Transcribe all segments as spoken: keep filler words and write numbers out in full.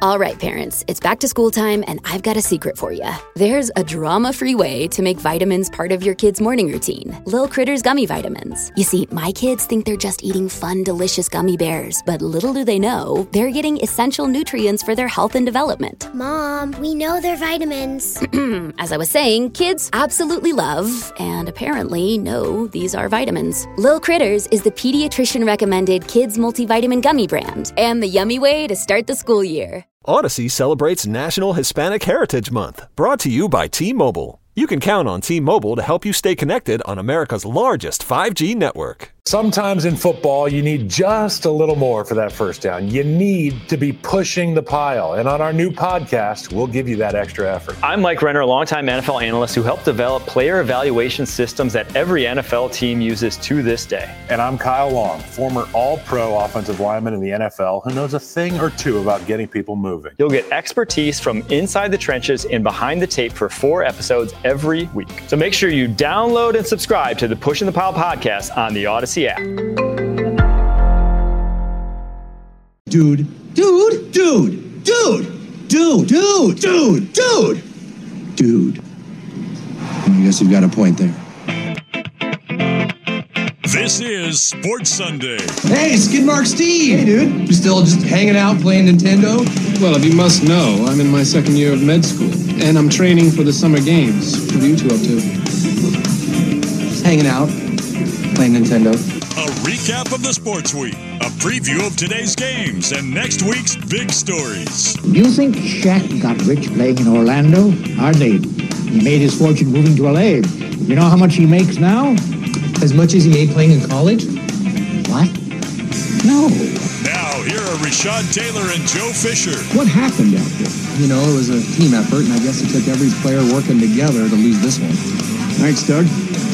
All right, parents, it's back to school time, and I've got a secret for you. There's a drama-free way to make vitamins part of your kid's morning routine. Lil Critters Gummy Vitamins. You see, my kids think they're just eating fun, delicious gummy bears, but little do they know, they're getting essential nutrients for their health and development. Mom, we know they're vitamins. As I was saying, kids absolutely love, and apparently know, these are vitamins. Lil Critters is the pediatrician-recommended kids multivitamin gummy brand, and the yummy way to start the school year. Odyssey celebrates National Hispanic Heritage Month, brought to you by T-Mobile. You can count on T-Mobile to help you stay connected on America's largest five G network. Sometimes in football, you need just a little more for that first down. You need to be pushing the pile. And on our new podcast, we'll give you that extra effort. I'm Mike Renner, a longtime N F L analyst who helped develop player evaluation systems that every N F L team uses to this day. And I'm Kyle Long, former all-pro offensive lineman in the N F L who knows a thing or two about getting people moving. You'll get expertise from inside the trenches and behind the tape for four episodes every week. So make sure you download and subscribe to the Pushing the Pile podcast on the Odyssey app. Dude, dude, dude, dude, dude, dude, dude, dude, dude. I guess you've got a point there. This is Sports Sunday. Hey, Skidmark Steve. Hey, dude. You still just hanging out playing Nintendo? Well, if you must know, I'm in my second year of med school, and I'm training for the summer games. What are you two up to? Just hanging out, playing Nintendo. A recap of the sports week, a preview of today's games, and next week's big stories. Do you think Shaq got rich playing in Orlando? Hardly. He made his fortune moving to L A. You know how much he makes now? As much as he made playing in college? What? No. Now, here are Rashad Taylor and Joe Fisher. What happened out there? You know, it was a team effort, and I guess it took every player working together to lose this one. Thanks, Doug.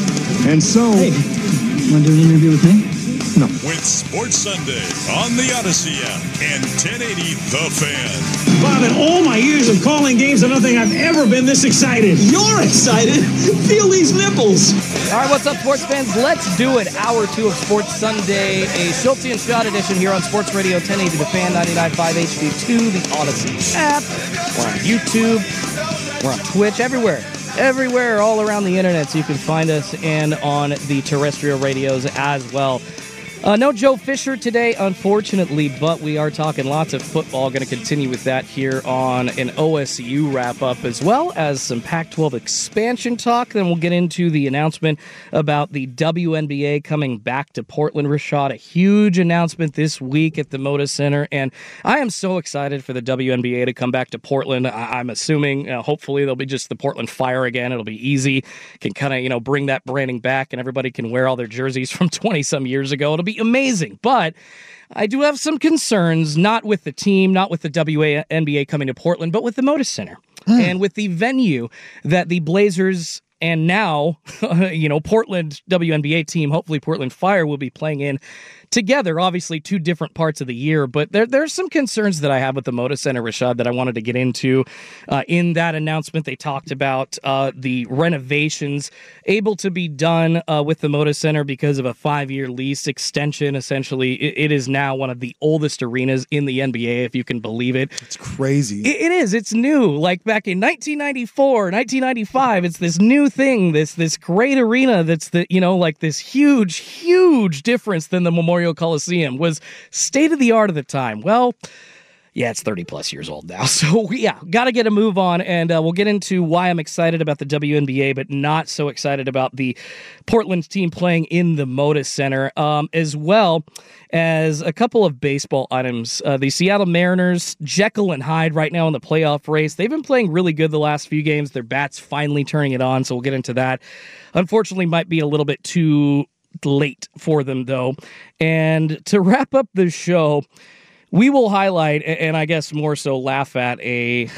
And so... Hey, you want to do an interview with me? No. With Sports Sunday on the Odyssey app and ten eighty The Fan. Bob, in all my years of calling games, I don't think I've ever been this excited. You're excited? Feel these nipples. All right, what's up, sports fans? Let's do it. Hour two of Sports Sunday, a Schulte and Schott edition here on Sports Radio ten eighty The Fan, ninety-nine point five H D two, the Odyssey app. We're on YouTube. We're on Twitch, everywhere. Everywhere, all around the internet, so you can find us, and on the terrestrial radios as well. Uh, no Joe Fisher today, unfortunately, but we are talking lots of football. Going to continue with that here on an O S U wrap-up, as well as some Pac twelve expansion talk. Then we'll get into the announcement about the W N B A coming back to Portland. Rashad, a huge announcement this week at the Moda Center, and I am so excited for the W N B A to come back to Portland. I- I'm assuming, uh, hopefully, they'll be just the Portland Fire again. It'll be easy. Can kind of, you know, bring that branding back, and everybody can wear all their jerseys from twenty-some years ago. It'll be amazing, but I do have some concerns, not with the team, not with the W N B A coming to Portland, but with the Moda Center and with the venue that the Blazers and now, you know, Portland W N B A team, hopefully Portland Fire, will be playing in together. Obviously, two different parts of the year, but there there's some concerns that I have with the Moda Center, Rashad, that I wanted to get into. Uh, in that announcement, they talked about uh, the renovations able to be done uh, with the Moda Center because of a five-year lease extension. Essentially, it, it is now one of the oldest arenas in the N B A, if you can believe it. It's crazy. It, it is. It's new. Like back in nineteen ninety-four, nineteen ninety-five, it's this new thing, this this great arena that's the, you know, like this huge, huge difference than the Memorial Coliseum. Was state of the art at the time. Well, yeah, it's thirty plus years old now. So yeah, got to get a move on, and uh, we'll get into why I'm excited about the W N B A, but not so excited about the Portland team playing in the Moda Center, um, as well as a couple of baseball items. Uh, the Seattle Mariners, Jekyll and Hyde right now in the playoff race. They've been playing really good the last few games. Their bats finally turning it on, so we'll get into that. Unfortunately, might be a little bit too late for them, though. And to wrap up the show, we will highlight, and I guess more so laugh at, a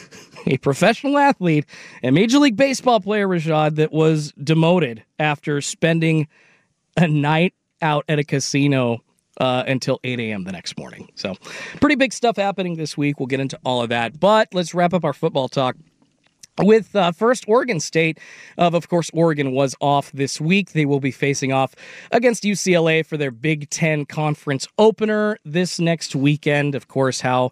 a professional athlete, a Major League Baseball player, Rashad, that was demoted after spending a night out at a casino uh, until eight a.m. the next morning. So pretty big stuff happening this week. We'll get into all of that. But let's wrap up our football talk with uh, first Oregon State. Of, of course, Oregon was off this week. They will be facing off against U C L A for their Big Ten Conference opener this next weekend. Of course, how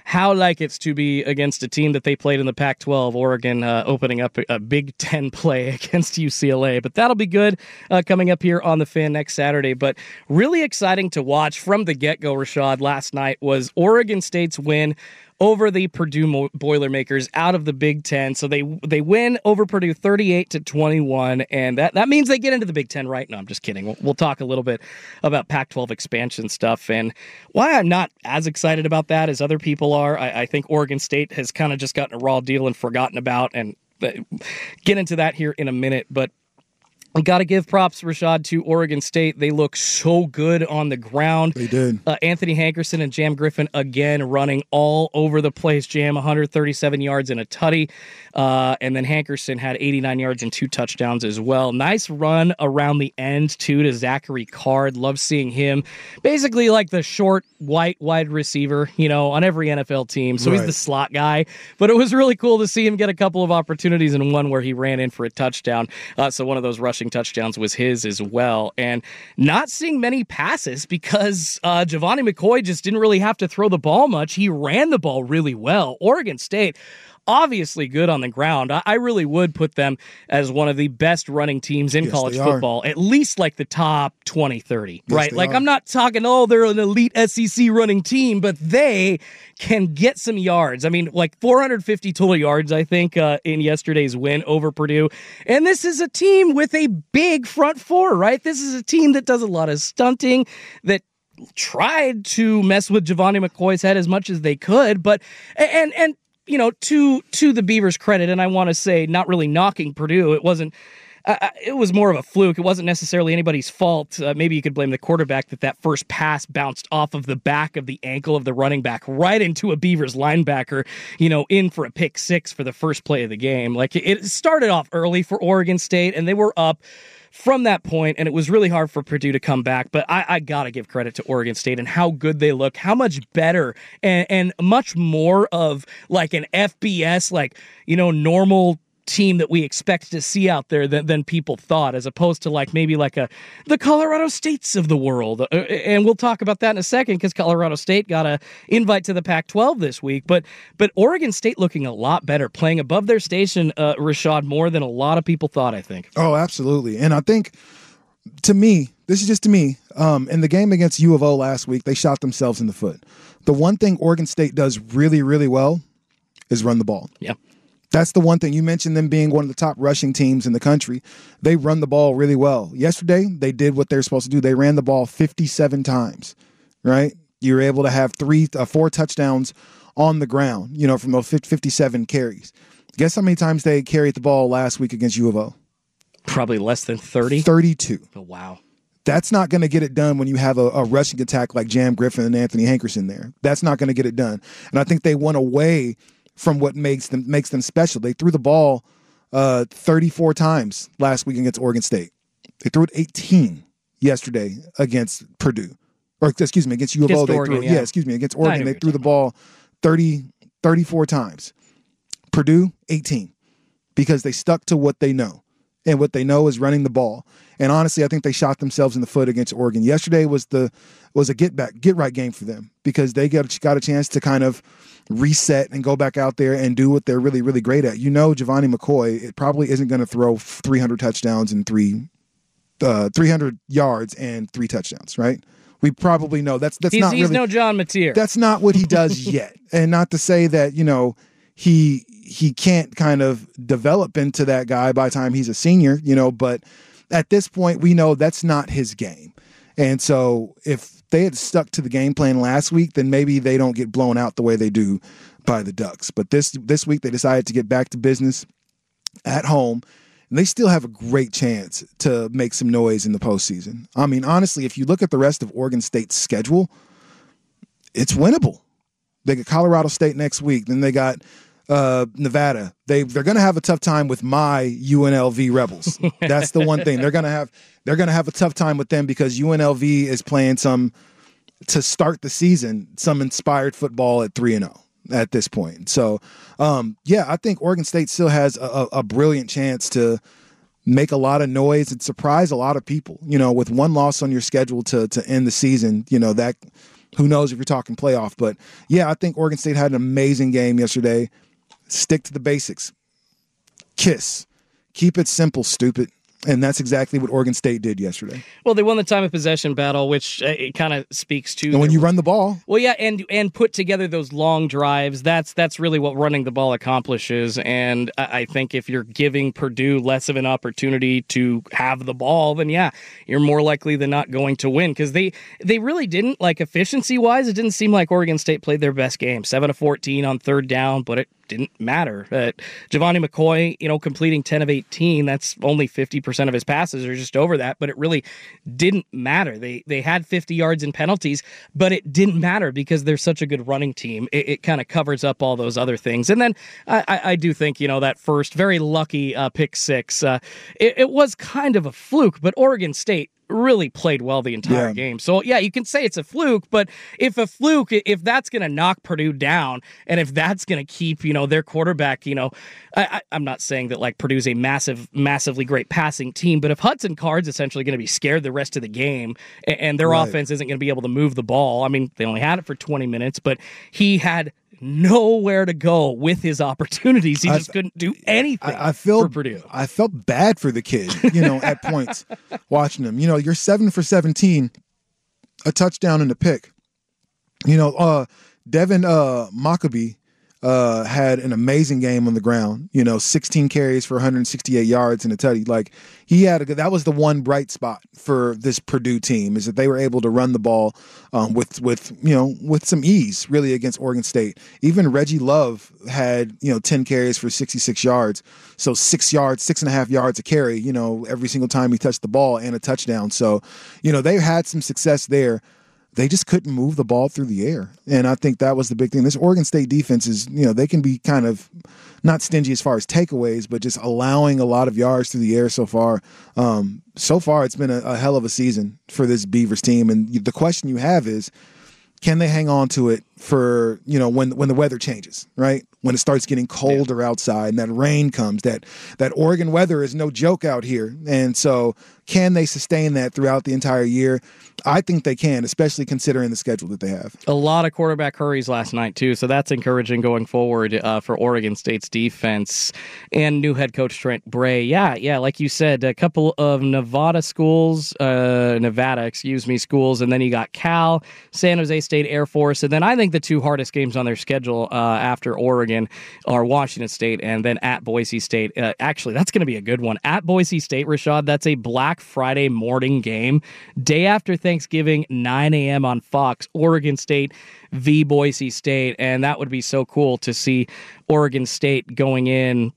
how like it's to be against a team that they played in the Pac twelve, Oregon uh, opening up a, a Big Ten play against U C L A. But that'll be good uh, coming up here on The Fan next Saturday. But really exciting to watch from the get-go, Rashad, last night was Oregon State's win over the Purdue Boilermakers out of the Big Ten. So they they win over Purdue thirty-eight to twenty-one, and that, that means they get into the Big Ten, right? No, I'm just kidding. We'll, we'll talk a little bit about Pac twelve expansion stuff and why I'm not as excited about that as other people are. I, I think Oregon State has kind of just gotten a raw deal and forgotten about, and uh, get into that here in a minute. But we got to give props, Rashad, to Oregon State. They look so good on the ground. They did. Uh, Anthony Hankerson and Jam Griffin again running all over the place. Jam one hundred thirty-seven yards and a tutty. Uh, and then Hankerson had eighty-nine yards and two touchdowns as well. Nice run around the end, too, to Zachary Card. Love seeing him. Basically like the short, white, wide receiver, you know, on every N F L team. So right. He's the slot guy. But it was really cool to see him get a couple of opportunities and one where he ran in for a touchdown. Uh, so one of those rushing touchdowns was his as well. And not seeing many passes because uh, Giovanni McCoy just didn't really have to throw the ball much. He ran the ball really well. Oregon State, obviously good on the ground. I, I really would put them as one of the best running teams in yes, college football, at least like the top twenty, thirty, yes, right? Like are. I'm not talking, oh, they're an elite S E C running team, but they can get some yards. I mean, like four hundred fifty total yards, I think, uh, in yesterday's win over Purdue. And this is a team with a big front four, right? This is a team that does a lot of stunting, that tried to mess with Giovanni McCoy's head as much as they could, but, and, and, you know, to to the Beavers' credit, and I want to say not really knocking Purdue, it wasn't, uh, it was more of a fluke. It wasn't necessarily anybody's fault. Uh, maybe you could blame the quarterback that that first pass bounced off of the back of the ankle of the running back right into a Beavers linebacker, you know, in for a pick six for the first play of the game. Like, it started off early for Oregon State, and they were up from that point, and it was really hard for Purdue to come back. But I, I got to give credit to Oregon State and how good they look, how much better and, and much more of like an F B S, like, you know, normal team that we expect to see out there than, than people thought, as opposed to like maybe like a the Colorado States of the world. Uh, and we'll talk about that in a second because Colorado State got a invite to the Pac twelve this week. But but Oregon State looking a lot better, playing above their station, uh, Rashad, more than a lot of people thought, I think. Oh, absolutely. And I think, to me, this is just to me, um, in the game against U of O last week, they shot themselves in the foot. The one thing Oregon State does really, really well is run the ball. Yeah. That's the one thing. You mentioned them being one of the top rushing teams in the country. They run the ball really well. Yesterday, they did what they're supposed to do. They ran the ball fifty-seven times, right? You were able to have three, uh, four touchdowns on the ground, you know, from those fifty-seven carries. Guess how many times they carried the ball last week against U of O? Probably less than thirty. thirty-two. Oh, wow. That's not going to get it done when you have a, a rushing attack like Jam Griffin and Anthony Hankerson there. That's not going to get it done. And I think they went away from what makes them makes them special. They threw the ball uh, thirty-four times last week against Oregon State. They threw it eighteen yesterday against Purdue. Or, excuse me, against U of O. Against they Oregon, threw, yeah. yeah, excuse me, against Oregon. They threw the ball thirty, thirty-four times. Purdue, eighteen. Because they stuck to what they know. And what they know is running the ball. And honestly, I think they shot themselves in the foot against Oregon. Yesterday was the was a get back, get right game for them because they got, got a chance to kind of reset and go back out there and do what they're really, really great at. You know, Giovanni McCoy, it probably isn't going to throw three hundred touchdowns and three, uh, three hundred yards and three touchdowns, right? We probably know that's that's he's, not he's really, no John Mateer. That's not what he does yet. And not to say that, you know, he he can't kind of develop into that guy by the time he's a senior, you know, but at this point we know that's not his game. And so if they had stuck to the game plan last week, then maybe they don't get blown out the way they do by the Ducks. But this this week they decided to get back to business at home, and they still have a great chance to make some noise in the postseason. I mean, honestly, if you look at the rest of Oregon State's schedule, it's winnable. They got Colorado State next week. Then they got uh, Nevada. They they're going to have a tough time with my U N L V Rebels. That's the one thing they're going to have. They're going to have a tough time with them because U N L V is playing some to start the season some inspired football at three and zero at this point. So um, yeah, I think Oregon State still has a, a brilliant chance to make a lot of noise and surprise a lot of people. You know, with one loss on your schedule to to end the season, you know that. who knows if you're talking playoff. But, yeah, I think Oregon State had an amazing game yesterday. Stick to the basics. KISS. Keep it simple, stupid. And that's exactly what Oregon State did yesterday. Well, they won the time of possession battle, which uh, it kind of speaks to. And when you run the ball. Well, yeah, and and put together those long drives, that's that's really what running the ball accomplishes. And I, I think if you're giving Purdue less of an opportunity to have the ball, then yeah, you're more likely than not going to win. Because they, they really didn't, like efficiency-wise, it didn't seem like Oregon State played their best game. seven of fourteen on third down, but it didn't matter. Uh, Giovanni McCoy, you know, completing ten of eighteen, that's only fifty percent of his passes or just over that, but it really didn't matter. They they had fifty yards in penalties, but it didn't matter because they're such a good running team. It, it kind of covers up all those other things. And then I, I, I do think, you know, that first very lucky uh, pick six, uh, it, it was kind of a fluke, but Oregon State really played well the entire yeah. game. So, yeah, you can say it's a fluke, but if a fluke, if that's going to knock Purdue down, and if that's going to keep, you know, their quarterback, you know, I, I, I'm not saying that, like, Purdue's a massive, massively great passing team, but if Hudson Card's essentially going to be scared the rest of the game, and, and their right. offense isn't going to be able to move the ball, I mean, they only had it for twenty minutes, but he had nowhere to go with his opportunities. He just I, couldn't do anything I, I feel, for Purdue. I felt bad for the kid, you know, at points watching him. You know, you're seven for seventeen, a touchdown and a pick. You know, uh, Devin uh, Mockabee uh, had an amazing game on the ground. You know, sixteen carries for one hundred sixty-eight yards and a tutty. Like, he had a good, that was the one bright spot for this Purdue team, is that they were able to run the ball um, with with you know with some ease, really, against Oregon State. Even Reggie Love had you know ten carries for sixty-six yards, so six yards, six and a half yards a carry. You know, every single time he touched the ball, and a touchdown. So, you know, they had some success there. They just couldn't move the ball through the air. And I think that was the big thing. This Oregon State defense is, you know, they can be kind of not stingy as far as takeaways, but just allowing a lot of yards through the air so far. Um, so far, it's been a, a hell of a season for this Beavers team. And the question you have is, can they hang on to it for, you know, when when the weather changes, right? When it starts getting colder yeah. outside and that rain comes, that that Oregon weather is no joke out here. And so can they sustain that throughout the entire year? I think they can, especially considering the schedule that they have. A lot of quarterback hurries last night, too, so that's encouraging going forward uh, for Oregon State's defense and new head coach Trent Bray. Yeah, yeah, like you said, a couple of Nevada schools, uh, Nevada, excuse me, schools, and then you got Cal, San Jose State Air Force, and then I think the two hardest games on their schedule uh, after Oregon are Washington State and then at Boise State. Uh, actually, that's going to be a good one. At Boise State, Rashad, that's a Black Friday morning game, day after Thanksgiving, nine a.m. on Fox, Oregon State v. Boise State, and that would be so cool to see Oregon State going in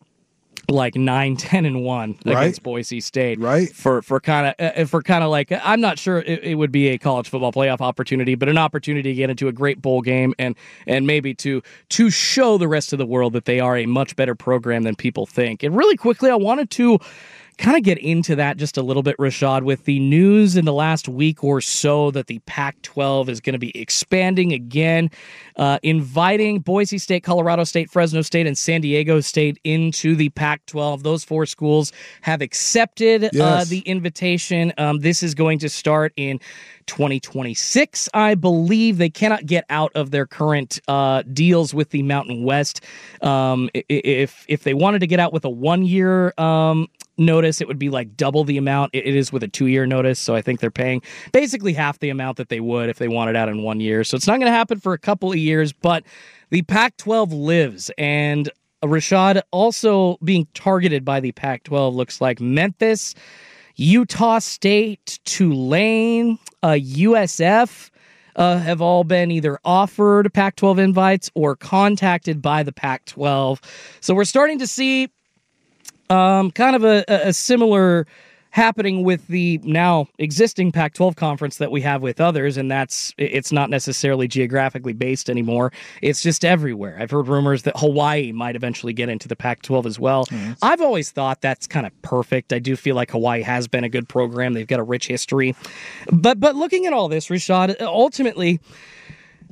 like nine, ten, and one right. against Boise State, right? For for kind of uh, for kind of like, I'm not sure it, it would be a college football playoff opportunity, but an opportunity to get into a great bowl game and and maybe to to show the rest of the world that they are a much better program than people think. And really quickly, I wanted to kind of get into that just a little bit, Rashad, with the news in the last week or so that the Pac twelve is going to be expanding again, uh, inviting Boise State, Colorado State, Fresno State, and San Diego State into the Pac twelve. Those four schools have accepted yes. uh, the invitation. Um, this is going to start in twenty twenty-six, I believe. They cannot get out of their current uh, deals with the Mountain West. Um, if if they wanted to get out with a one-year um, notice, it would be like double the amount it is with a two-year notice. So I think they're paying basically half the amount that they would if they wanted out in one year. So it's not going to happen for a couple of years, but the Pac twelve lives. And Rashad, also being targeted by the Pac twelve looks like Memphis, Utah State, Tulane, uh, U S F uh, have all been either offered Pac twelve invites or contacted by the Pac twelve. So we're starting to see um, kind of a, a similar happening with the now existing Pac twelve conference that we have with others, and that's it's not necessarily geographically based anymore. It's just everywhere. I've heard rumors that Hawaii might eventually get into the Pac twelve as well. Mm-hmm. I've always thought that's kind of perfect. I do feel like Hawaii has been a good program. They've got a rich history. But but looking at all this, Rashad, ultimately,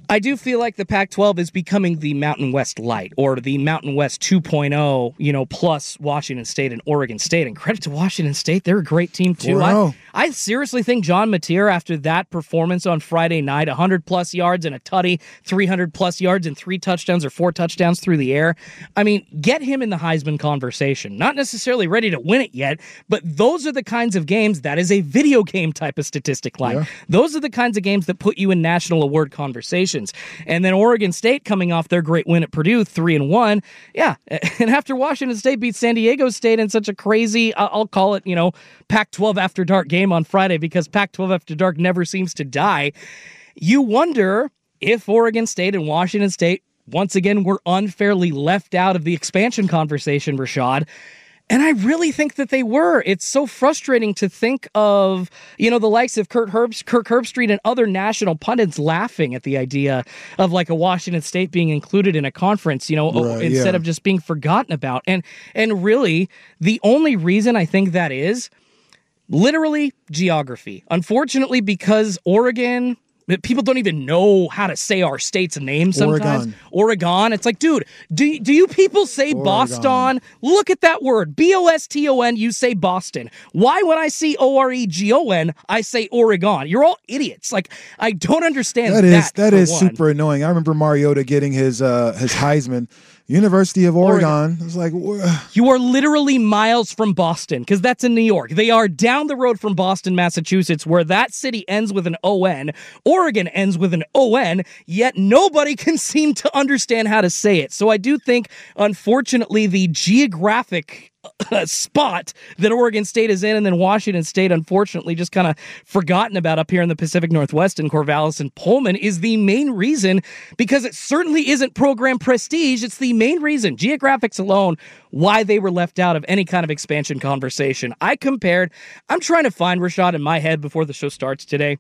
I do feel like the Pac twelve is becoming the Mountain West Light, or the Mountain West two point oh, you know, plus Washington State and Oregon State. And credit to Washington State, they're a great team too. I, I seriously think John Mateer, after that performance on Friday night, one hundred plus yards and a tutty, three hundred plus yards and three touchdowns or four touchdowns through the air. I mean, get him in the Heisman conversation. Not necessarily ready to win it yet, but those are the kinds of games, that is a video game type of statistic line. Yeah. Those are the kinds of games that put you in national award conversations. And then Oregon State coming off their great win at Purdue, three and one. Yeah, and after Washington State beat San Diego State in such a crazy, I'll call it, you know, Pac twelve After Dark game on Friday, because Pac twelve After Dark never seems to die. You wonder if Oregon State and Washington State, once again, were unfairly left out of the expansion conversation, Rashad. And I really think that they were. It's so frustrating to think of, you know, the likes of Kurt Herbst, Kirk Herbstreit and other national pundits laughing at the idea of like a Washington State being included in a conference, you know, right, instead yeah. of just being forgotten about. And and really, the only reason I think that is literally geography. Unfortunately, because Oregon... people don't even know how to say our state's name sometimes. Oregon. Oregon. It's like, dude, do, do you people say Oregon. Boston? Look at that word. B O S T O N, you say Boston. Why, when I see O R E G O N, I say Oregon? You're all idiots. Like, I don't understand that. That is, that is one. super annoying. I remember Mariota getting his uh, his Heisman. University of Oregon. Oregon. It's like, you are literally miles from Boston, because that's in New York. They are down the road from Boston, Massachusetts, where that city ends with an O N. Oregon ends with an O N, yet nobody can seem to understand how to say it. So I do think, unfortunately, the geographic uh, spot that Oregon State is in, and then Washington State, unfortunately, just kind of forgotten about up here in the Pacific Northwest in Corvallis and Pullman, is the main reason, because it certainly isn't program prestige. It's the main reason, geographics alone, why they were left out of any kind of expansion conversation. I compared, I'm trying to find, Rashad, in my head before the show starts today,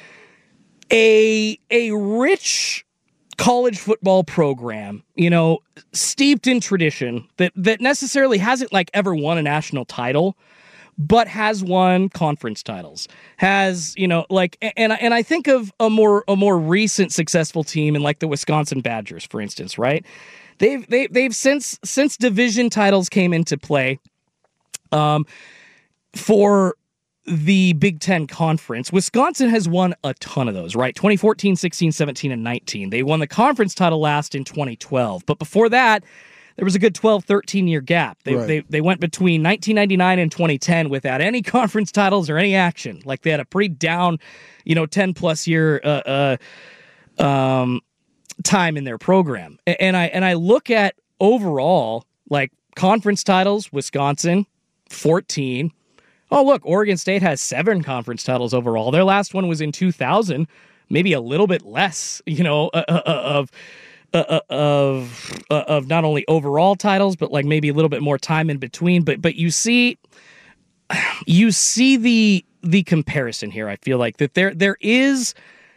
a a rich college football program, you know, steeped in tradition, that that necessarily hasn't like ever won a national title, but has won conference titles, has, you know, like, and and I think of a more a more recent successful team in like the Wisconsin Badgers, for instance, right? They've they they've since since division titles came into play, um, for the Big Ten Conference, Wisconsin has won a ton of those, right? twenty fourteen, sixteen, seventeen, and nineteen. They won the conference title last in twenty twelve. But before that, there was a good twelve, thirteen year gap. They, right. they, they went between nineteen ninety-nine and twenty ten without any conference titles or any action. Like, they had a pretty down, you know, ten plus year uh, uh, um, time in their program. And I, and I look at overall, like, conference titles, Wisconsin, fourteen. Oh, look, Oregon State has seven conference titles overall. Their last one was in two thousand, maybe a little bit less, you know, uh, uh, of uh, of uh, of not only overall titles, but like maybe a little bit more time in between. But but you see, you see the the comparison here. I feel like that there there is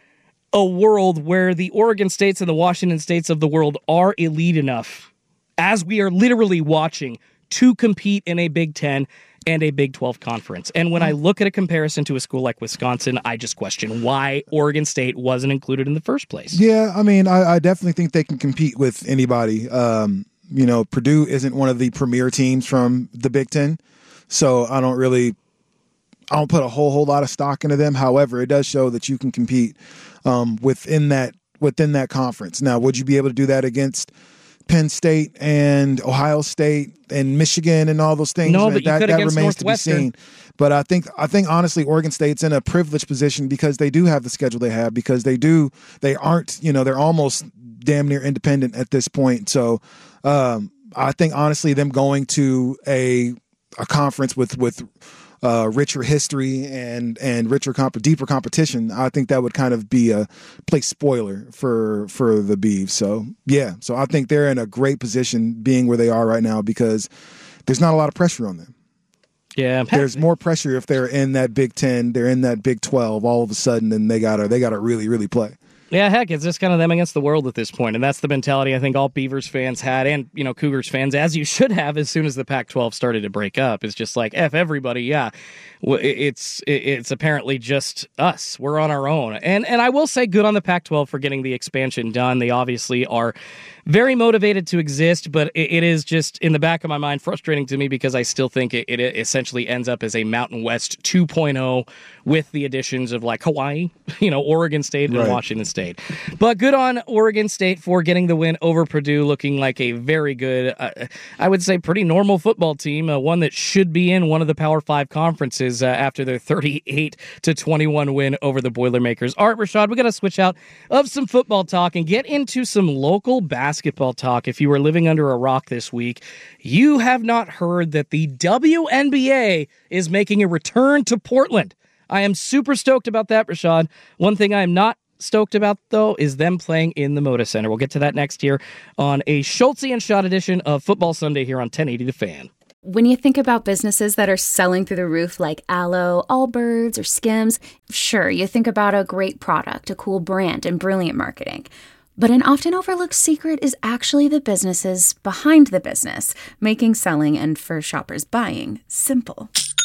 a world where the Oregon States and the Washington States of the world are elite enough, as we are literally watching, to compete in a Big Ten and a Big twelve conference. And when I look at a comparison to a school like Wisconsin, I just question why Oregon State wasn't included in the first place. Yeah, I mean, I, I definitely think they can compete with anybody. Um, you know, Purdue isn't one of the premier teams from the Big Ten, so I don't really, I don't put a whole whole lot of stock into them. However, it does show that you can compete um, within that within that conference. Now, would you be able to do that against Penn State and Ohio State and Michigan and all those things? No, but you that, could that against remains to be seen. But I think I think honestly, Oregon State's in a privileged position because they do have the schedule they have, because they do they aren't, you know, they're almost damn near independent at this point. So um, I think honestly, them going to a a conference with with Uh, richer history and and richer comp- deeper competition, I think that would kind of be a play spoiler for for the Beavs. So yeah, so I think they're in a great position being where they are right now, because there's not a lot of pressure on them. Yeah, there's more pressure if they're in that Big Ten, they're in that Big twelve all of a sudden, and they gotta they gotta really really play. Yeah, heck, it's just kind of them against the world at this point, and that's the mentality I think all Beavers fans had, and, you know, Cougars fans, as you should have as soon as the Pac twelve started to break up. It's just like, F everybody, yeah. It's it's apparently just us. We're on our own. And and I will say good on the Pac twelve for getting the expansion done. They obviously are very motivated to exist, but it, it is just, in the back of my mind, frustrating to me because I still think it, it essentially ends up as a Mountain West two point oh with the additions of, like, Hawaii, you know, Oregon State and right. Washington State. But good on Oregon State for getting the win over Purdue, looking like a very good, uh, I would say pretty normal football team, uh, one that should be in one of the Power Five conferences uh, after their thirty-eight to twenty-one win over the Boilermakers. All right, Rashad, we got to switch out of some football talk and get into some local basketball talk. If you were living under a rock this week, you have not heard that the W N B A is making a return to Portland. I am super stoked about that, Rashad. One thing I am not stoked about, though, is them playing in the Moda Center. We'll get to that next year on a Schultz and Schott edition of Football Sunday here on ten eighty The Fan. When you think about businesses that are selling through the roof like Aloe, Allbirds, or Skims, sure, you think about a great product, a cool brand, and brilliant marketing. But an often overlooked secret is actually the businesses behind the business, making selling and, for shoppers, buying simple.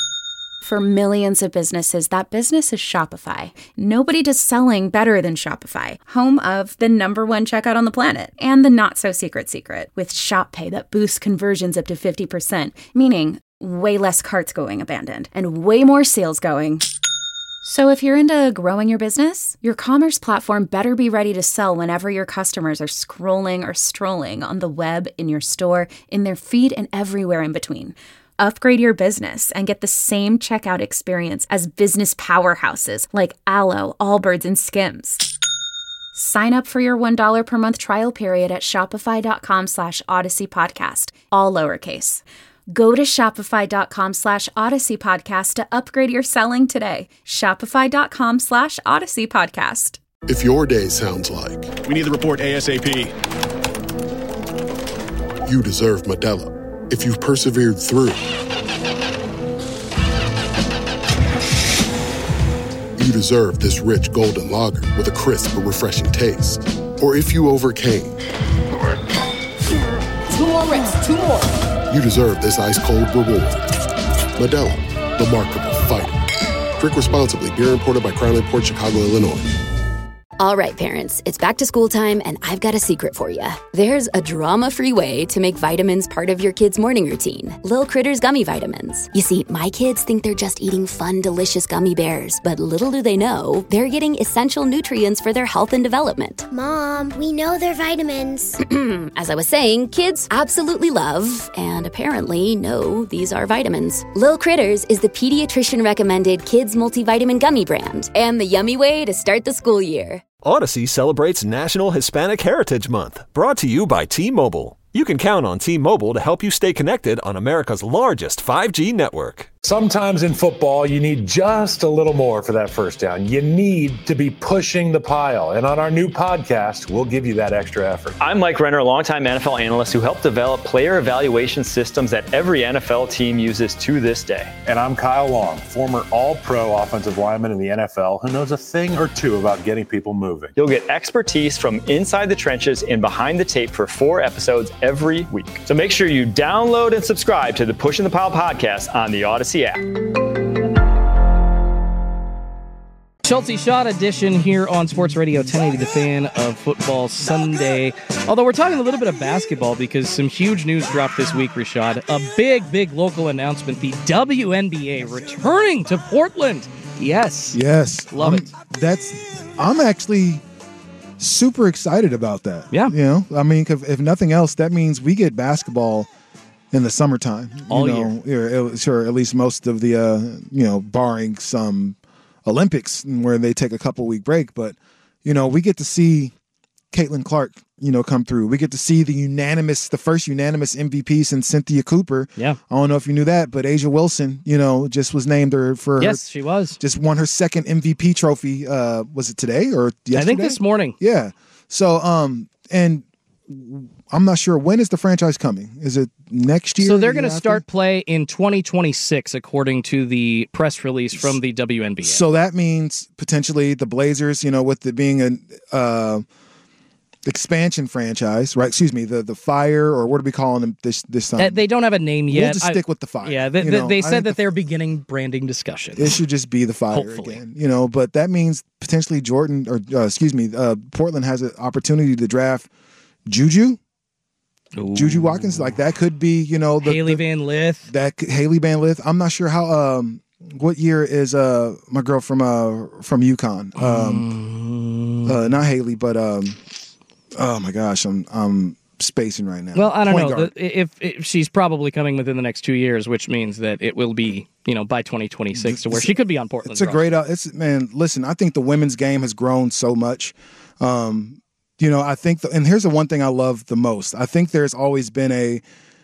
For millions of businesses, that business is Shopify. Nobody does selling better than Shopify, home of the number one checkout on the planet, and the not-so-secret secret, with Shop Pay that boosts conversions up to fifty percent, meaning way less carts going abandoned, and way more sales going. So if you're into growing your business, your commerce platform better be ready to sell whenever your customers are scrolling or strolling on the web, in your store, in their feed, and everywhere in between. Upgrade your business and get the same checkout experience as business powerhouses like Aloe, Allbirds, and Skims. Sign up for your one dollar per month trial period at shopify.com slash Odyssey Podcast, all lowercase. Go to shopify.com slash Odyssey Podcast to upgrade your selling today. Shopify.com slash Odyssey Podcast. If your day sounds like, we need the report ASAP, you deserve Modelo. If you've persevered through, you deserve this rich golden lager with a crisp but refreshing taste. Or if you overcame, two more reps, two more. You deserve this ice-cold reward. Modelo, the Remarkable Fighter. Drink responsibly. Beer imported by Crown Imports, Chicago, Illinois. All right, parents, it's back to school time, and I've got a secret for you. There's a drama-free way to make vitamins part of your kid's morning routine. Lil Critters Gummy Vitamins. You see, my kids think they're just eating fun, delicious gummy bears, but little do they know, they're getting essential nutrients for their health and development. Mom, we know they're vitamins. As I was saying, kids absolutely love, and apparently know, these are vitamins. Lil Critters is the pediatrician-recommended kids multivitamin gummy brand, and the yummy way to start the school year. Odyssey celebrates National Hispanic Heritage Month, brought to you by T-Mobile. You can count on T-Mobile to help you stay connected on America's largest five G network. Sometimes in football, you need just a little more for that first down. You need to be pushing the pile. And on our new podcast, we'll give you that extra effort. I'm Mike Renner, a longtime N F L analyst who helped develop player evaluation systems that every N F L team uses to this day. And I'm Kyle Long, former all-pro offensive lineman in the N F L who knows a thing or two about getting people moving. You'll get expertise from inside the trenches and behind the tape for four episodes every week. So make sure you download and subscribe to the Pushing the Pile podcast on the Odyssey app. Schultz Schott edition here on Sports Radio ten eighty The Fan of Football Sunday. Although we're talking a little bit of basketball because some huge news dropped this week, Rashad. A big, big local announcement. The W N B A returning to Portland. Yes. Yes. Love I'm, it. That's, I'm actually super excited about that. Yeah. You know, I mean, if, if nothing else, that means we get basketball in the summertime. All you know, year. Or, sure, at least most of the, uh, you know, barring some Olympics where they take a couple week break. But, you know, we get to see Caitlin Clark, you know, come through. We get to see the unanimous, the first unanimous M V P since Cynthia Cooper. Yeah. I don't know if you knew that, but Asia Wilson, you know, just was named her for Yes, her, she was. just won her second M V P trophy. Uh, was it today or yesterday? I think this morning. Yeah. So, um, and I'm not sure. When is the franchise coming? Is it next year? So they're going to start play in twenty twenty-six, according to the press release from the W N B A. So that means potentially the Blazers, you know, with it being an uh, expansion franchise, right? Excuse me, the the Fire, or what are we calling them this this time? Uh, they don't have a name yet. We'll just I, stick with the Fire. Yeah, they, you they, know, they said that the, they're beginning branding discussions. It should just be the Fire Hopefully. again, you know. But that means potentially Jordan, or uh, excuse me, uh, Portland has an opportunity to draft Juju. Ooh. Juju Watkins, like that could be, you know, the, Haley the, Van Lith. That Haley Van Lith. I'm not sure how. Um, what year is uh my girl from uh from UConn? Um, mm. uh, not Haley, but um, oh my gosh, I'm I'm spacing right now. Well, I don't Point know guard. the, if, if she's probably coming within the next two years, which means that it will be, you know, by twenty twenty-six to where she could be on Portland. It's a great. Uh, it's man. Listen, I think the women's game has grown so much. Um, You know, I think, the, and here's the one thing I love the most. I think there's always been a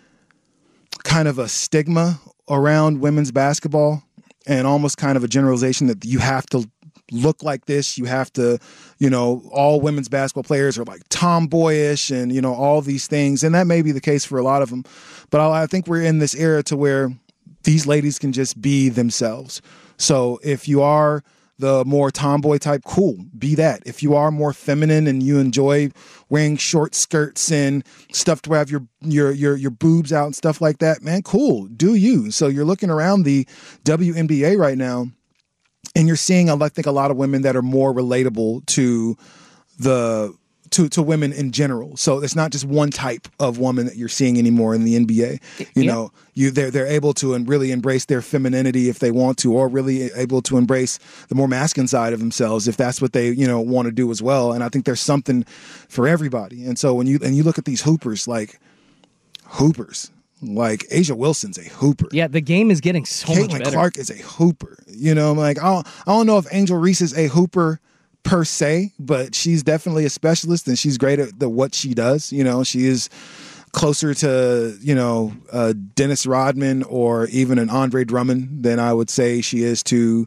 kind of a stigma around women's basketball and almost kind of a generalization that you have to look like this. You have to, you know, all women's basketball players are like tomboyish and, you know, all these things. And that may be the case for a lot of them. But I, I think we're in this era to where these ladies can just be themselves. So if you are the more tomboy type, cool, be that. If you are more feminine and you enjoy wearing short skirts and stuff to have your your your your boobs out and stuff like that, man, cool, do you. So you're looking around the W N B A right now, and you're seeing, I think, a lot of women that are more relatable to the to to women in general. So it's not just one type of woman that you're seeing anymore in the N B A. You yeah. know, you they're they're able to and really embrace their femininity if they want to, or really able to embrace the more masculine side of themselves if that's what they, you know, want to do as well. And I think there's something for everybody. And so when you and you look at these hoopers, like hoopers, like Asia Wilson's a hooper. Yeah, the game is getting so Caitlin much better. Clark is a hooper. You know, like I don't, I don't know if Angel Reese is a hooper per se, but she's definitely a specialist and she's great at the what she does. You know, she is closer to, you know, uh, Dennis Rodman or even an Andre Drummond than I would say she is to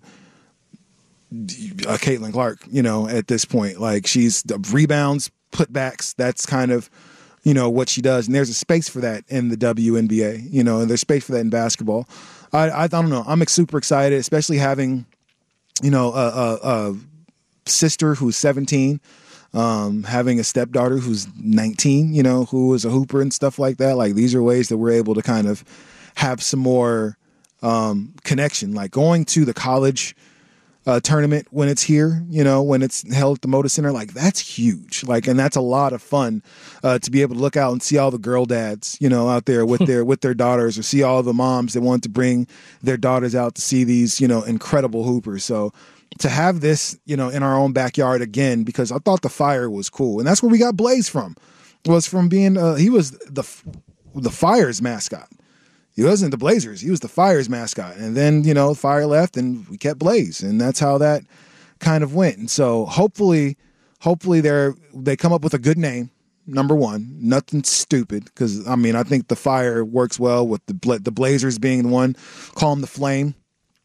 uh, Caitlin Clark, you know, at this point. Like she's the rebounds, putbacks, that's kind of, you know, what she does. And there's a space for that in the W N B A, you know, and there's space for that in basketball. I, I, I don't know. I'm super excited, especially having, you know, a, a, a sister who's seventeen, um, having a stepdaughter who's nineteen, you know, who is a hooper and stuff like that. Like these are ways that we're able to kind of have some more um, connection, like going to the college uh, tournament when it's here, you know, when it's held at the Moda Center, like that's huge. Like, and that's a lot of fun uh, to be able to look out and see all the girl dads, you know, out there with their, with their daughters, or see all the moms that want to bring their daughters out to see these, you know, incredible hoopers. So to have this, you know, in our own backyard again, because I thought the Fire was cool. And that's where we got Blaze from, was from being, uh, he was the, the Fire's mascot. He wasn't the Blazers. He was the Fire's mascot. And then, you know, Fire left and we kept Blaze. And that's how that kind of went. And so hopefully, hopefully they're, they come up with a good name. Number one, nothing stupid. Because, I mean, I think the Fire works well with the, the Blazers being the one. Call them the Flame.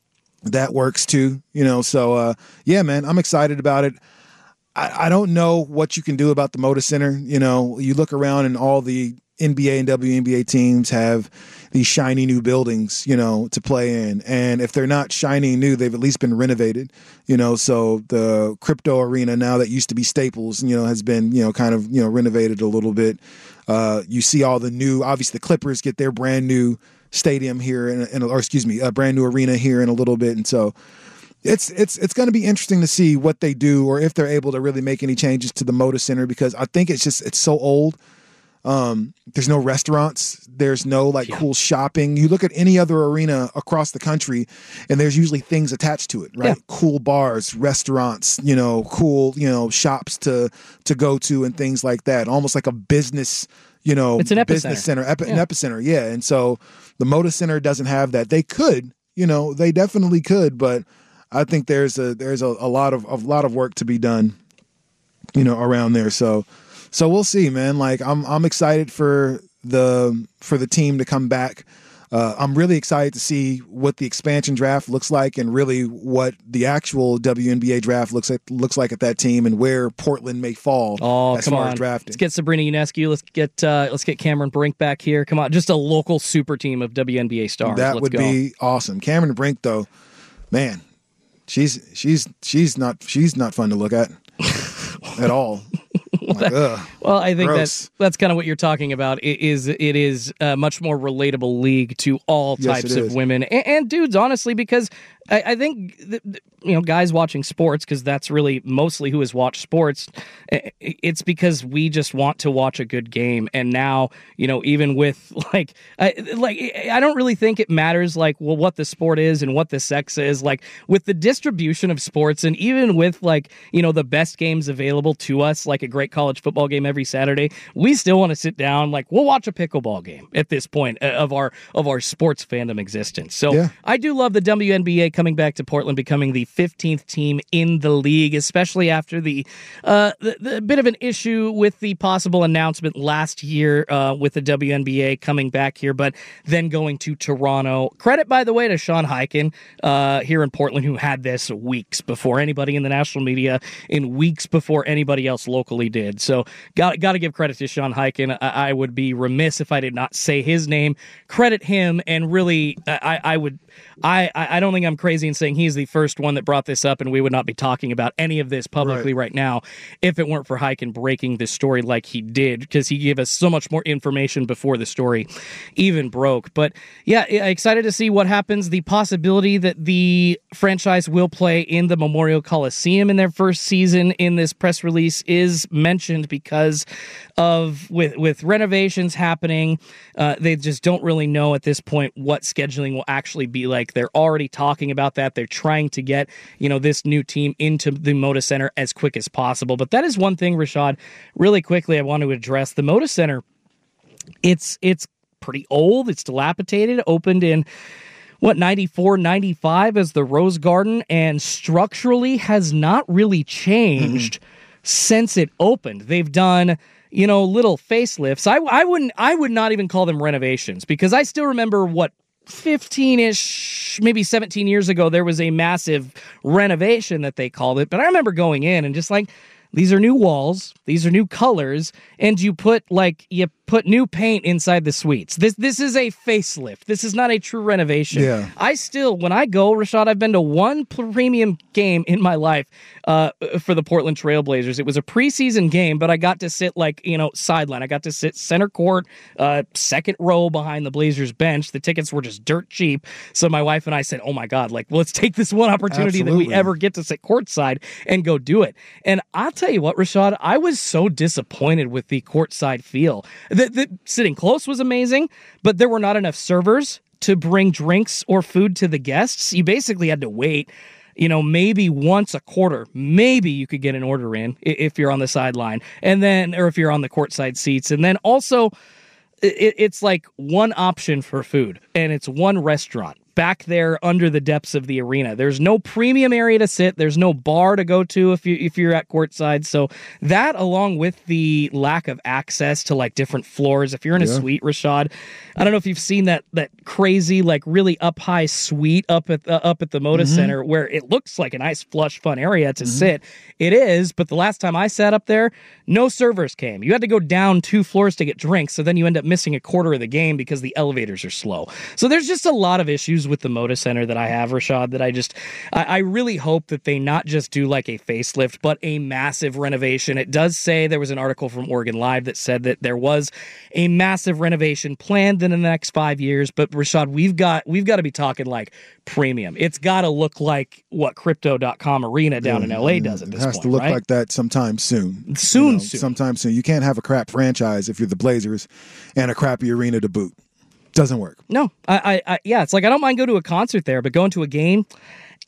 That works too, you know. So, uh, yeah, man, I'm excited about it. I, I don't know what you can do about the Moda Center. You know, you look around and all the N B A and W N B A teams have these shiny new buildings, you know, to play in. And if they're not shiny new, they've at least been renovated, you know. So the crypto arena now that used to be Staples, you know, has been, you know, kind of, you know, renovated a little bit. Uh, you see all the new, obviously the Clippers get their brand new stadium here, in, in or excuse me, a brand new arena here in a little bit. And so it's it's it's going to be interesting to see what they do, or if they're able to really make any changes to the Moda Center, because I think it's just, it's so old. Um, there's no restaurants. There's no like yeah. cool shopping. You look at any other arena across the country and there's usually things attached to it, right? Yeah. Cool bars, restaurants, you know, cool, you know, shops to, to go to and things like that. Almost like a business, you know, it's an business center, epi- yeah. an epicenter. Yeah. And so the Moda Center doesn't have that. They could, you know, they definitely could, but I think there's a, there's a, a lot of, a lot of work to be done, you know, around there. So, So we'll see, man. Like I'm, I'm excited for the for the team to come back. uh, I'm really excited to see what the expansion draft looks like and really what the actual W N B A draft looks like looks like at that team and where Portland may fall oh, as come far on. as drafting. Let's get Sabrina Ionescu. Let's get uh, let's get Cameron Brink back here. Come on, just a local super team of W N B A stars. That Let's would go. be awesome. Cameron Brink, though, man, she's she's she's not she's not fun to look at at all. Like, ugh, well, I think gross. that's that's kind of what you're talking about. It is it is a much more relatable league to all Yes, types it of is. women and, and dudes, honestly, because I, I think th- th- you know guys watching sports, because that's really mostly who has watched sports. i- It's because we just want to watch a good game, and now you know even with like I, like I don't really think it matters like well what the sport is and what the sex is, like with the distribution of sports, and even with like you know the best games available to us, like a great college football game every Saturday, we still want to sit down, like we'll watch a pickleball game at this point of our of our sports fandom existence. So Yeah. I do love the W N B A coming back to Portland, becoming the fifteenth team in the league, especially after the uh the, the bit of an issue with the possible announcement last year uh with the W N B A coming back here, but then going to Toronto. Credit, by the way, to Sean Highkin uh here in Portland, who had this weeks before anybody in the national media, in weeks before anybody else locally did. So got got to give credit to Sean Highkin. I, I would be remiss if I did not say his name. Credit him, and really, I, I would, I, I don't think I'm crazy in saying he's the first one that brought this up, and we would not be talking about any of this publicly right, right now if it weren't for Highkin breaking this story like he did, because he gave us so much more information before the story even broke. But yeah, excited to see what happens. The possibility that the franchise will play in the Memorial Coliseum in their first season in this press release is mentioned because of with with renovations happening, uh, they just don't really know at this point what scheduling will actually be like. They're already talking about that. They're trying to get you know this new team into the Moda Center as quick as possible. But that is one thing, Rashad, really quickly I want to address. The Moda Center, it's it's pretty old. It's dilapidated. Opened in what, ninety-four, ninety-five as the Rose Garden, and structurally has not really changed mm-hmm. since it opened. They've done, you know, little facelifts. I, I wouldn't, I would not even call them renovations, because I still remember what, fifteen-ish, maybe seventeen years ago, there was a massive renovation that they called it. But I remember going in and just like, these are new walls, these are new colors, and you put like you put new paint inside the suites. This this is a facelift. This is not a true renovation. Yeah. I still, when I go, Rashad, I've been to one premium game in my life uh, for the Portland Trailblazers. It was a preseason game, but I got to sit like, you know, sideline. I got to sit center court, uh, second row behind the Blazers bench. The tickets were just dirt cheap. So my wife and I said, oh my God, like, let's take this one opportunity Absolutely. that we ever get to sit courtside and go do it. And I'll tell you what, Rashad, I was so disappointed with the courtside feel. The, the sitting close was amazing, but there were not enough servers to bring drinks or food to the guests. You basically had to wait, you know, maybe once a quarter. Maybe you could get an order in if you're on the sideline, and then, or if you're on the courtside seats. And then also, it, it's like one option for food, and it's one restaurant back there under the depths of the arena. There's no premium area to sit. There's no bar to go to if you if you're at courtside. So that, along with the lack of access to like different floors, if you're in a Yeah. suite, Rashad, I don't know if you've seen that that crazy like really up high suite up at uh, up at the Moda Mhm. Center, where it looks like a nice flush fun area to Mhm. sit. It is, but the last time I sat up there, no servers came. You had to go down two floors to get drinks, so then you end up missing a quarter of the game because the elevators are slow. So there's just a lot of issues with the Moda Center that I have, Rashad, that I just, I, I really hope that they not just do like a facelift, but a massive renovation. It does say, there was an article from Oregon Live that said that there was a massive renovation planned in the next five years. But Rashad, we've got, we've got to be talking like premium. It's got to look like what Crypto dot com Arena down in L A does at this It has point, to look right? like that sometime soon. Soon, You know, soon. Sometime soon. You can't have a crap franchise if you're the Blazers and a crappy arena to boot. Doesn't work. No, I, I, I, yeah, it's like I don't mind going to a concert there, but going to a game,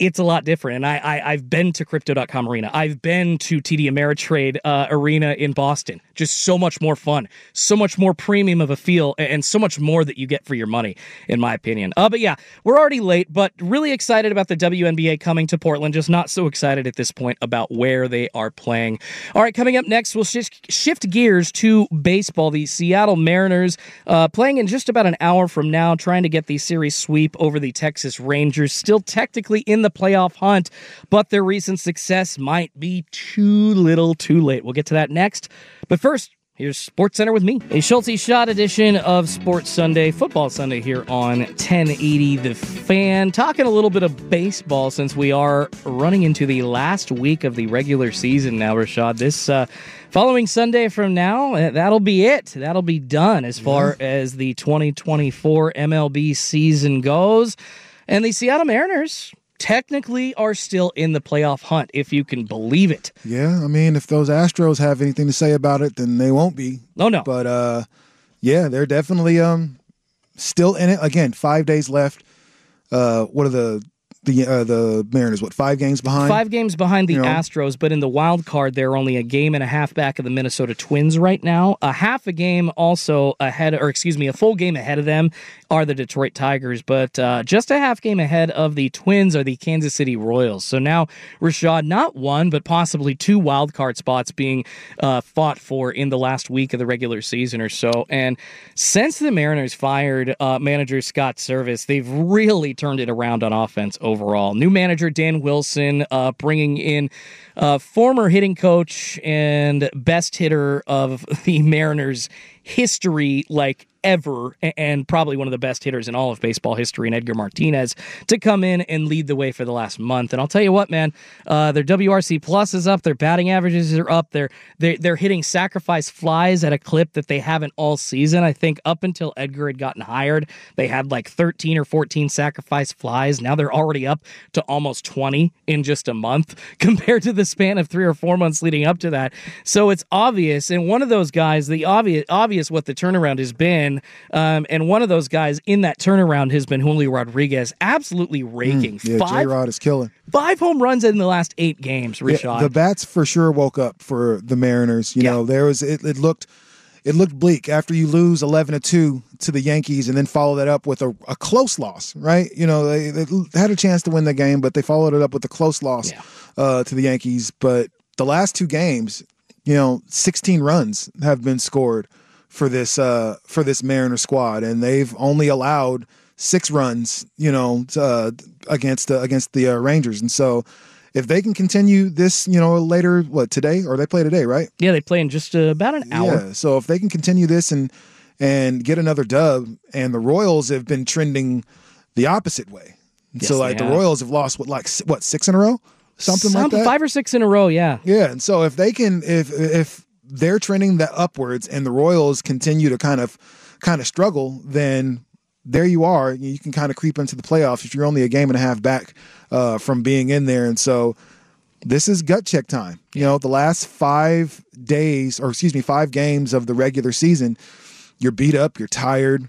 it's a lot different. And I, I, I've been to Crypto dot com Arena. I've been to T D Ameritrade uh, Arena in Boston. Just so much more fun, so much more premium of a feel, and so much more that you get for your money, in my opinion. Uh, but yeah, we're already late, but really excited about the W N B A coming to Portland. Just not so excited at this point about where they are playing. All right, coming up next, we'll sh- shift gears to baseball. The Seattle Mariners uh, playing in just about an hour from now, trying to get the series sweep over the Texas Rangers. Still technically in the playoff hunt, but their recent success might be too little too late. We'll get to that next. But first, here's SportsCenter with me, a Schulte Shot edition of Sports Sunday, Football Sunday here on ten eighty The Fan. Talking a little bit of baseball since we are running into the last week of the regular season now, Rashad. This uh, following Sunday from now, that'll be it. That'll be done as far yeah. as the twenty twenty-four M L B season goes. And the Seattle Mariners technically are still in the playoff hunt, if you can believe it. Yeah, I mean, if those Astros have anything to say about it, then they won't be. Oh, no. But, uh, yeah, they're definitely um still in it. Again, five days left. Uh, what are the the uh, the Mariners, what, five games behind? Five games behind the you know? Astros, but in the wild card, they're only a game and a half back of the Minnesota Twins right now. A half a game also ahead, or excuse me, a full game ahead of them are the Detroit Tigers, but uh, just a half game ahead of the Twins are the Kansas City Royals. So now, Rashad, not one, but possibly two wild card spots being uh, fought for in the last week of the regular season or so. And since the Mariners fired uh, manager Scott Servais, they've really turned it around on offense overall. New manager Dan Wilson uh, bringing in uh, former hitting coach and best hitter of the Mariners history, like ever, and probably one of the best hitters in all of baseball history, in Edgar Martinez, to come in and lead the way for the last month. And I'll tell you what, man, uh, their W R C plus is up, their batting averages are up, they're, they're, they're hitting sacrifice flies at a clip that they haven't all season. I think up until Edgar had gotten hired, they had like thirteen or fourteen sacrifice flies. Now they're already up to almost twenty in just a month compared to the span of three or four months leading up to that. So it's obvious, and one of those guys, the obvious, obvious what the turnaround has been, Um, and one of those guys in that turnaround has been Julio Rodriguez, absolutely raking. Mm, yeah, five, J-Rod is killing. Five home runs in the last eight games, Rashad. Yeah, the bats for sure woke up for the Mariners. You yeah. know, there was it, it looked it looked bleak after you lose eleven to two to the Yankees and then follow that up with a, a close loss, right? You know, they, they had a chance to win the game, but they followed it up with a close loss yeah. uh, to the Yankees. But the last two games, you know, sixteen runs have been scored for this uh, for this Mariner squad, and they've only allowed six runs, you know, uh, against uh, against the uh, Rangers. And so, if they can continue this, you know, later, what, today, or they play today, right? Yeah, they play in just uh, about an hour. Yeah, so if they can continue this and and get another dub, and the Royals have been trending the opposite way. Yes, so like the Royals have lost what like what six in a row, something Some, like that, five or six in a row, yeah, yeah. And so if they can, if if they're trending that upwards and the Royals continue to kind of kind of struggle, then there you are. You can kind of creep into the playoffs if you're only a game and a half back uh, from being in there. And so this is gut check time. You know, the last five days, or excuse me, five games of the regular season, you're beat up, you're tired,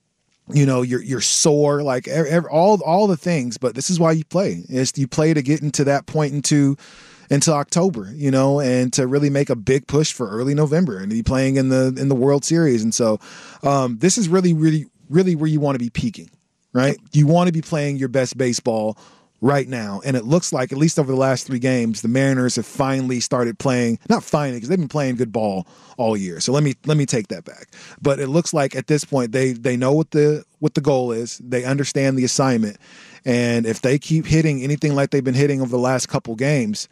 you know, you're you're sore, like every, all all the things. But this is why you play. It's you play to get into that point into until October, you know, and to really make a big push for early November and be playing in the in the World Series. And so um, this is really, really, really where you want to be peaking, right? You want to be playing your best baseball right now. And it looks like, at least over the last three games, the Mariners have finally started playing, not finally, because they've been playing good ball all year. So let me let me take that back. But it looks like at this point they they know what the what the goal is. They understand the assignment. And if they keep hitting anything like they've been hitting over the last couple games,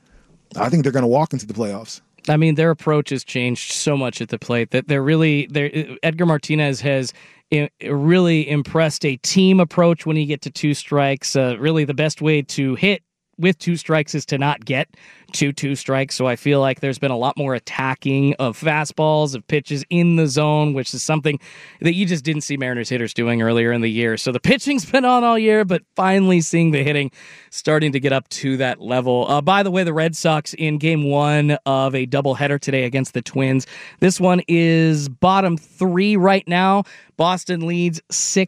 I think they're going to walk into the playoffs. I mean, their approach has changed so much at the plate that they're really, they're, Edgar Martinez has really impressed a team approach when you get to two strikes. Uh, really, the best way to hit with two strikes is to not get to two strikes. So I feel like there's been a lot more attacking of fastballs, of pitches in the zone, which is something that you just didn't see Mariners hitters doing earlier in the year. So the pitching's been on all year, but finally seeing the hitting starting to get up to that level. Uh, by the way, the Red Sox in game one of a doubleheader today against the Twins. This one is bottom three right now. Boston leads six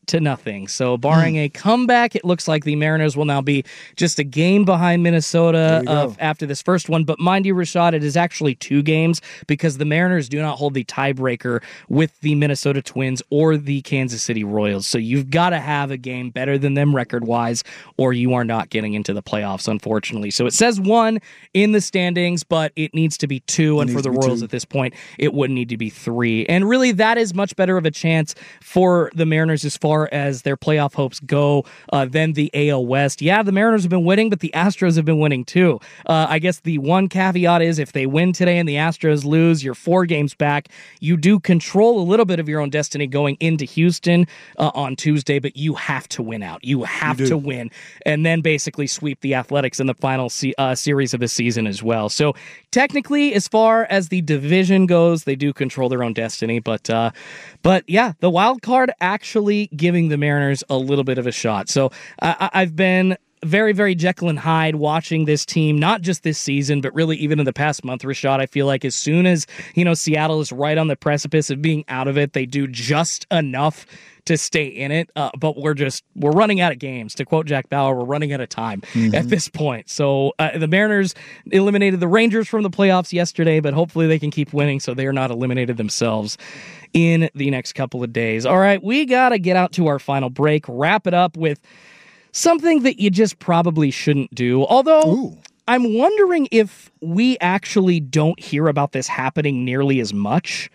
to nothing. So barring mm. a comeback, it looks like the Mariners will now be just a game behind Minnesota uh, after this first one. But mind you, Rashad, it is actually two games because the Mariners do not hold the tiebreaker with the Minnesota Twins or the Kansas City Royals. So you've got to have a game better than them record-wise, or you are not getting into the playoffs, unfortunately. So it says one in the standings, but it needs to be two. And for the Royals two. At this point, it would need to be three. And really, that is much better of a chance for the Mariners as far as their playoff hopes go uh, than the A L West. Yeah, the Mariners have been winning, but the Astros have been winning too. Uh, I guess the one caveat is if they win today and the Astros lose, you're four games back. You do control a little bit of your own destiny going into Houston uh, on Tuesday, but you have to win out. You have you to win and then basically sweep the Athletics in the final se- uh, series of the season as well. So technically, as far as the division goes, they do control their own destiny, but uh, but yeah, the wild card actually giving the Mariners a little bit of a shot. So uh, I've been very, very Jekyll and Hyde watching this team, not just this season, but really even in the past month, Rashad. I feel like as soon as, you know, Seattle is right on the precipice of being out of it, they do just enough to stay in it, uh, but we're just, we're running out of games. To quote Jack Bauer, we're running out of time mm-hmm. at this point. So uh, the Mariners eliminated the Rangers from the playoffs yesterday, but hopefully they can keep winning so they are not eliminated themselves in the next couple of days. All right, we got to get out to our final break, wrap it up with something that you just probably shouldn't do. Although, Ooh. I'm wondering if we actually don't hear about this happening nearly as much.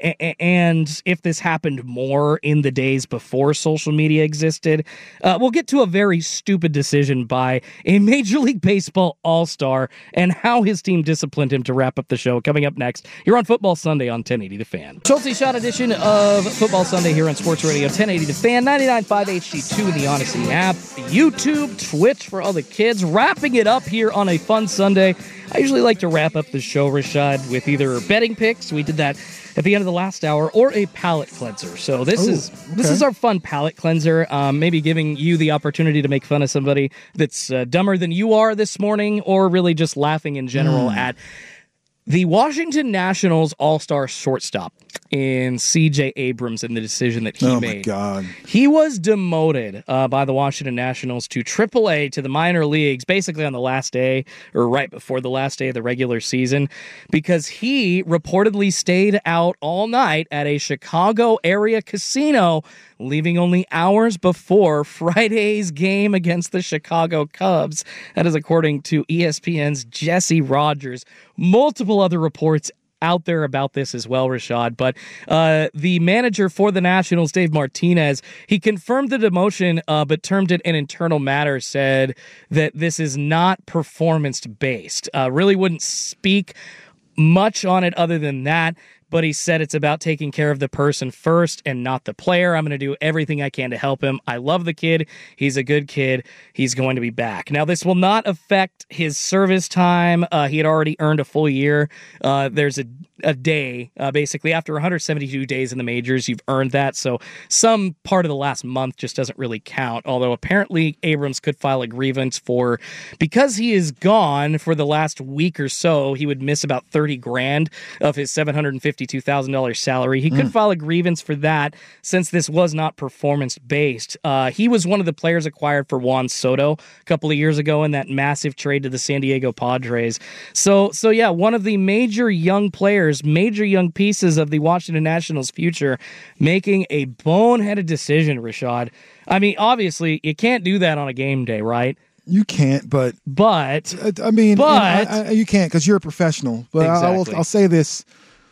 And if this happened more in the days before social media existed. Uh, we'll get to a very stupid decision by a Major League Baseball all-star and how his team disciplined him to wrap up the show. Coming up next, you're on Football Sunday on ten eighty The Fan. Schulte Shot edition of Football Sunday here on Sports Radio ten eighty The Fan, ninety-nine point five H D two in the Odyssey app, YouTube, Twitch for all the kids. Wrapping it up here on a fun Sunday. I usually like to wrap up the show, Rashad, with either betting picks. We did that at the end of the last hour, or a palate cleanser. So this Ooh, is okay. this is our fun palate cleanser, um, maybe giving you the opportunity to make fun of somebody that's uh, dumber than you are this morning, or really just laughing in general mm. at the Washington Nationals all-star shortstop in C J Abrams and the decision that he oh made. Oh, my God. He was demoted uh, by the Washington Nationals to triple A, to the minor leagues, basically on the last day, or right before the last day of the regular season, because he reportedly stayed out all night at a Chicago area casino, leaving only hours before Friday's game against the Chicago Cubs. That is according to E S P N's Jesse Rogers. Multiple other reports out there about this as well, Rashad. But uh, the manager for the Nationals, Dave Martinez, he confirmed the demotion, uh, but termed it an internal matter, said that this is not performance-based. Uh, really wouldn't speak much on it other than that. But he said it's about taking care of the person first and not the player. I'm going to do everything I can to help him. I love the kid. He's a good kid. He's going to be back. Now, this will not affect his service time. Uh, he had already earned a full year. Uh, there's a, a day, uh, basically, after one hundred seventy-two days in the majors, you've earned that. So some part of the last month just doesn't really count. Although apparently Abrams could file a grievance for, because he is gone for the last week or so, he would miss about thirty grand of his seven hundred fifty-two thousand dollars salary. He could mm. file a grievance for that since this was not performance-based. Uh, he was one of the players acquired for Juan Soto a couple of years ago in that massive trade to the San Diego Padres. So, so yeah, one of the major young players, major young pieces of the Washington Nationals' future, making a boneheaded decision, Rashad. I mean, obviously, you can't do that on a game day, right? You can't, but... But... I mean, but, you, know, I, I, you can't because you're a professional. But exactly. I, I will, I'll say this.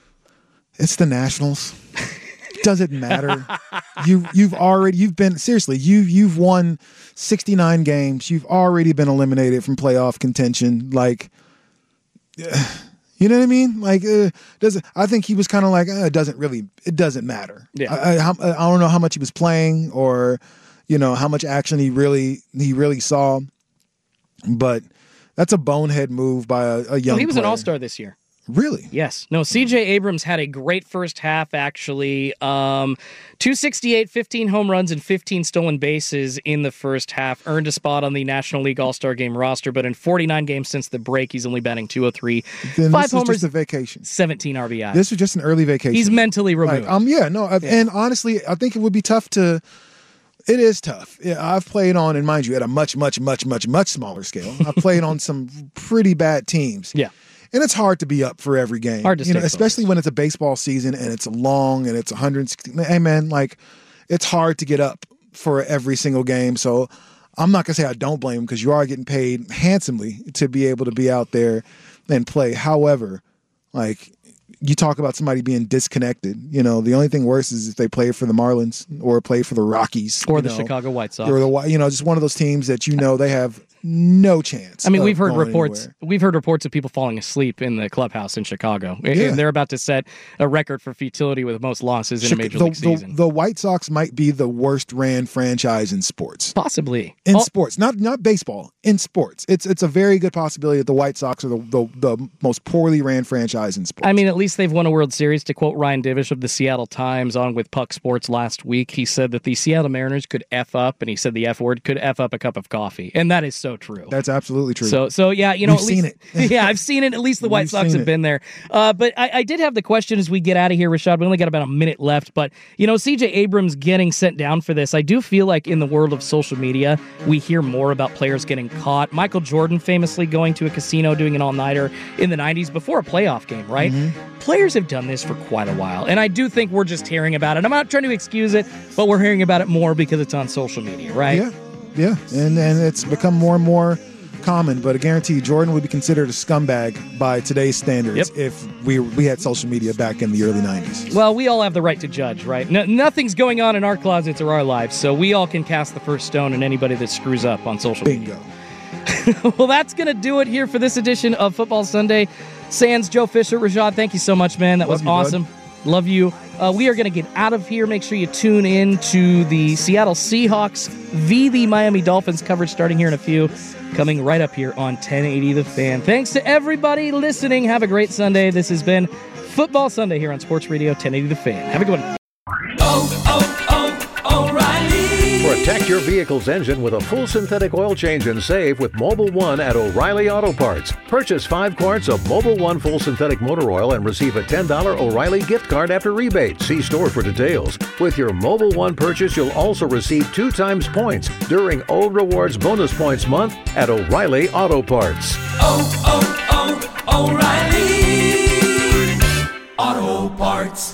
It's the Nationals. Doesn't matter. you you've already you've been seriously you you've won sixty-nine games. You've already been eliminated from playoff contention. Like, you know what I mean? Like, uh, doesn't I think he was kind of like uh, it doesn't really it doesn't matter. Yeah. I, I, I don't know how much he was playing or you know how much action he really he really saw, but that's a bonehead move by a, a young. Well, he was player. an all-star this year. Really? Yes. No, C J Abrams had a great first half, actually. Um, two sixty-eight, fifteen home runs, and fifteen stolen bases in the first half. Earned a spot on the National League All-Star Game roster, but in forty-nine games since the break, he's only batting two oh three. Then Five this homers, is just a vacation. seventeen R B Is. This was just an early vacation. He's mentally removed. Like, um, yeah, no, yeah. And honestly, I think it would be tough to... It is tough. Yeah, I've played on, and mind you, at a much, much, much, much, much smaller scale. I've played on some pretty bad teams. Yeah. And it's hard to be up for every game. Hard to you know, stay especially focused. when it's a baseball season and it's long and it's one hundred sixty. Hey, man, like, it's hard to get up for every single game. So I'm not going to say I don't blame them because you are getting paid handsomely to be able to be out there and play. However, like, you talk about somebody being disconnected. You know, the only thing worse is if they play for the Marlins or play for the Rockies. Or the know, Chicago White Sox. Or the, you know, just one of those teams that you know they have no chance. I mean, of we've heard going reports. anywhere. We've heard reports of people falling asleep in the clubhouse in Chicago. And Yeah. they're about to set a record for futility with most losses in Chica- a major the, league season. The, the White Sox might be the worst ran franchise in sports. Possibly. In Oh. sports, not not baseball, in sports. It's it's a very good possibility that the White Sox are the, the, the most poorly ran franchise in sports. I mean, at least they've won a World Series. To quote Ryan Divish of the Seattle Times on with Puck Sports last week, he said that the Seattle Mariners could F up, and he said the F word could F up a cup of coffee. And that is so true. That's absolutely true. So, so yeah, you know, We've at seen least, it. yeah, I've seen it. At least the White We've Sox seen have it. been there. Uh, but I, I did have the question as we get out of here, Rashad. We only got about a minute left. But, you know, C J Abrams getting sent down for this. I do feel like in the world of social media, we hear more about players getting caught. Michael Jordan famously going to a casino, doing an all-nighter in the nineties before a playoff game, right? Mm-hmm. Players have done this for quite a while. And I do think we're just hearing about it. I'm not trying to excuse it, but we're hearing about it more because it's on social media, right? Yeah, yeah, and and it's become more and more common. But I guarantee you, Jordan would be considered a scumbag by today's standards Yep. if we we had social media back in the early nineties. Well, we all have the right to judge, right? No, nothing's going on in our closets or our lives, so we all can cast the first stone on anybody that screws up on social Bingo. media. Well, that's going to do it here for this edition of Football Sunday. Sans, Joe Fisher, Rashad, thank you so much, man. That Love was you, bud. awesome. Love you. Uh, we are going to get out of here. Make sure you tune in to the Seattle Seahawks v. the Miami Dolphins coverage starting here in a few. Coming right up here on ten eighty The Fan. Thanks to everybody listening. Have a great Sunday. This has been Football Sunday here on Sports Radio ten eighty The Fan. Have a good one. Protect your vehicle's engine with a full synthetic oil change and save with Mobile One at O'Reilly Auto Parts. Purchase five quarts of Mobile One full synthetic motor oil and receive a ten dollars O'Reilly gift card after rebate. See store for details. With your Mobile One purchase, you'll also receive two times points during O Rewards Bonus Points Month at O'Reilly Auto Parts. Oh, oh, oh, O'Reilly Auto Parts.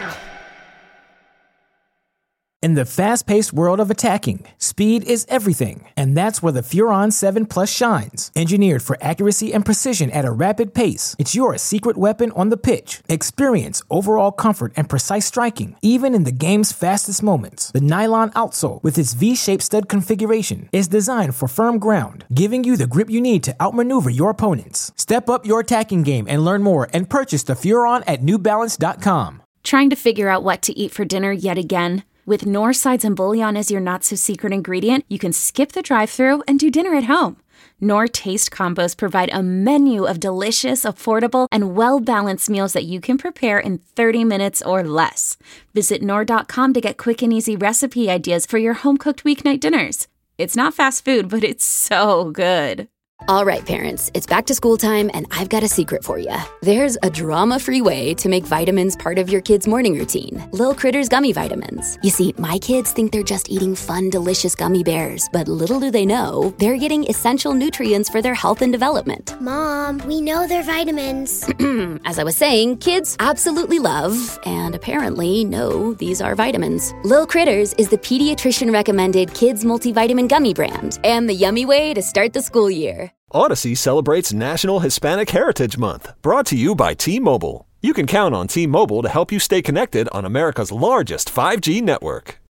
In the fast-paced world of attacking, speed is everything, and that's where the Furon seven Plus shines. Engineered for accuracy and precision at a rapid pace, it's your secret weapon on the pitch. Experience overall comfort and precise striking, even in the game's fastest moments. The nylon outsole, with its V-shaped stud configuration, is designed for firm ground, giving you the grip you need to outmaneuver your opponents. Step up your attacking game and learn more and purchase the Furon at New Balance dot com. Trying to figure out what to eat for dinner yet again? With Knorr sides and bouillon as your not-so-secret ingredient, you can skip the drive-thru and do dinner at home. Knorr Taste Combos provide a menu of delicious, affordable, and well-balanced meals that you can prepare in thirty minutes or less. Visit Knorr dot com to get quick and easy recipe ideas for your home-cooked weeknight dinners. It's not fast food, but it's so good. All right, parents, it's back to school time, and I've got a secret for you. There's a drama-free way to make vitamins part of your kid's morning routine. Lil Critters Gummy Vitamins. You see, my kids think they're just eating fun, delicious gummy bears, but little do they know, they're getting essential nutrients for their health and development. Mom, we know they're vitamins. As I was saying, kids absolutely love, and apparently know, these are vitamins. Lil Critters is the pediatrician-recommended kids multivitamin gummy brand, and the yummy way to start the school year. Odyssey celebrates National Hispanic Heritage Month, brought to you by T-Mobile. You can count on T-Mobile to help you stay connected on America's largest five G network.